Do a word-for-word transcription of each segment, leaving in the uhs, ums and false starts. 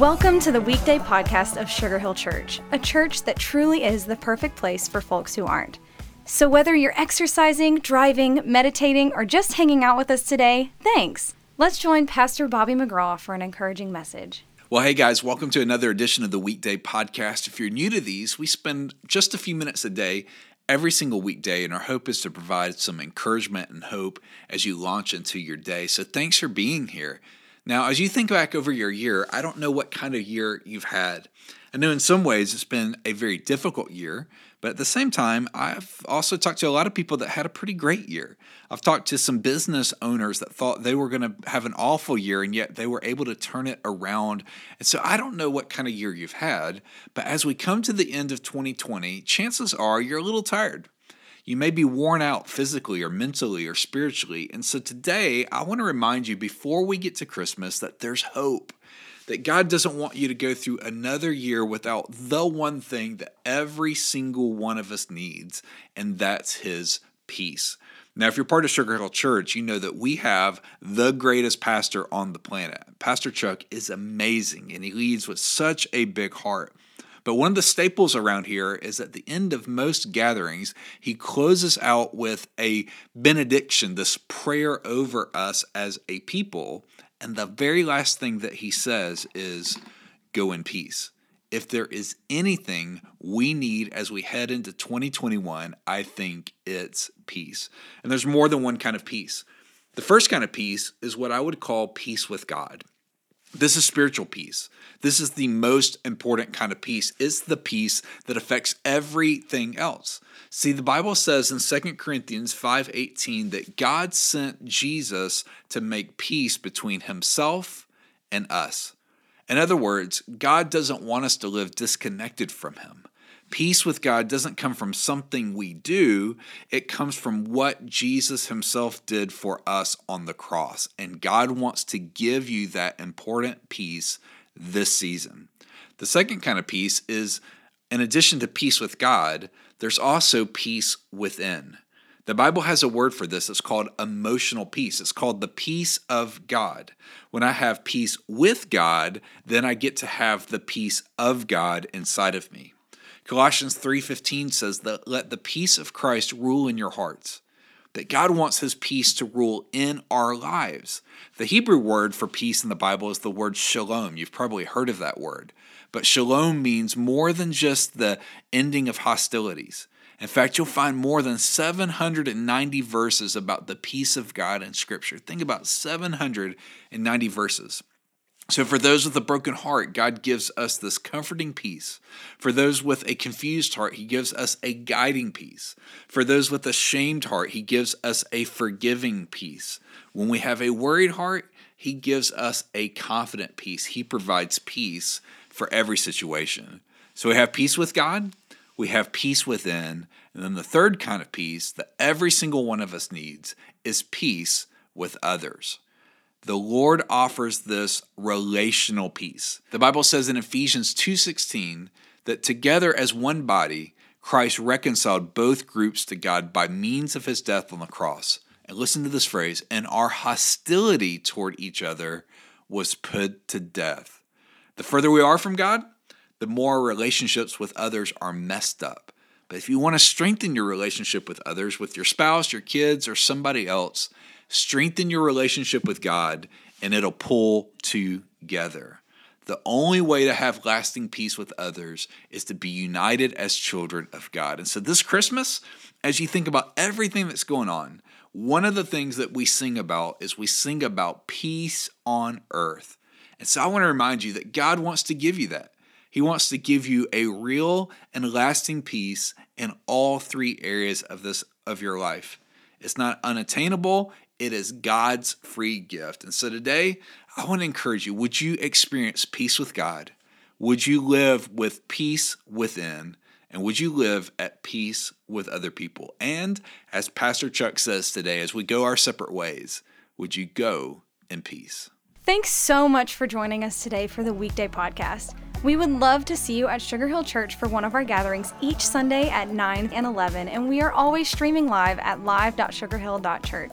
Welcome to the weekday podcast of Sugar Hill Church, a church that truly is the perfect place for folks who aren't. So whether you're exercising, driving, meditating, or just hanging out with us today, thanks. Let's join Pastor Bobby McGraw for an encouraging message. Well, hey guys, welcome to another edition of the Weekday Podcast. If you're new to these, we spend just a few minutes a day every single weekday, and our hope is to provide some encouragement and hope as you launch into your day. So thanks for being here. Now, as you think back over your year, I don't know what kind of year you've had. I know in some ways it's been a very difficult year, but at the same time, I've also talked to a lot of people that had a pretty great year. I've talked to some business owners that thought they were going to have an awful year, and yet they were able to turn it around. And so I don't know what kind of year you've had, but as we come to the end of twenty twenty, chances are you're a little tired. You may be worn out physically or mentally or spiritually. And so today, I want to remind you before we get to Christmas that there's hope, that God doesn't want you to go through another year without the one thing that every single one of us needs, and that's His peace. Now, if you're part of Sugar Hill Church, you know that we have the greatest pastor on the planet. Pastor Chuck is amazing, and he leads with such a big heart. But one of the staples around here is at the end of most gatherings, he closes out with a benediction, this prayer over us as a people. And the very last thing that he says is, go in peace. If there is anything we need as we head into twenty twenty-one, I think it's peace. And there's more than one kind of peace. The first kind of peace is what I would call peace with God. This is spiritual peace. This is the most important kind of peace. It's the peace that affects everything else. See, the Bible says in Second Corinthians five eighteen that God sent Jesus to make peace between himself and us. In other words, God doesn't want us to live disconnected from him. Peace with God doesn't come from something we do. It comes from what Jesus himself did for us on the cross. And God wants to give you that important peace this season. The second kind of peace is, in addition to peace with God, there's also peace within. The Bible has a word for this. It's called emotional peace. It's called the peace of God. When I have peace with God, then I get to have the peace of God inside of me. Colossians three fifteen says that let the peace of Christ rule in your hearts, that God wants his peace to rule in our lives. The Hebrew word for peace in the Bible is the word shalom. You've probably heard of that word. But shalom means more than just the ending of hostilities. In fact, you'll find more than seven hundred ninety verses about the peace of God in Scripture. Think about seven hundred ninety verses. So for those with a broken heart, God gives us this comforting peace. For those with a confused heart, he gives us a guiding peace. For those with a shamed heart, he gives us a forgiving peace. When we have a worried heart, he gives us a confident peace. He provides peace for every situation. So we have peace with God, we have peace within, and then the third kind of peace that every single one of us needs is peace with others. The Lord offers this relational peace. The Bible says in Ephesians two sixteen that together as one body, Christ reconciled both groups to God by means of his death on the cross. And listen to this phrase, and our hostility toward each other was put to death. The further we are from God, the more our relationships with others are messed up. But if you want to strengthen your relationship with others, with your spouse, your kids, or somebody else, strengthen your relationship with God, and it'll pull together. The only way to have lasting peace with others is to be united as children of God. And so this Christmas, as you think about everything that's going on, one of the things that we sing about is we sing about peace on earth. And so I want to remind you that God wants to give you that. He wants to give you a real and lasting peace in all three areas of this of your life. It's not unattainable. It is God's free gift. And so today, I want to encourage you, would you experience peace with God? Would you live with peace within? And would you live at peace with other people? And as Pastor Chuck says today, as we go our separate ways, would you go in peace? Thanks so much for joining us today for the Weekday Podcast. We would love to see you at Sugar Hill Church for one of our gatherings each Sunday at nine and eleven, and we are always streaming live at live dot sugar hill dot church.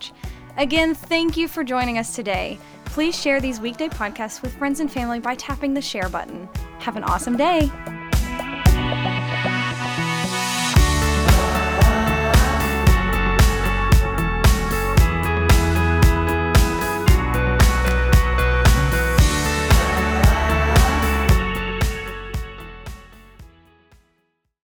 Again, thank you for joining us today. Please share these weekday podcasts with friends and family by tapping the share button. Have an awesome day.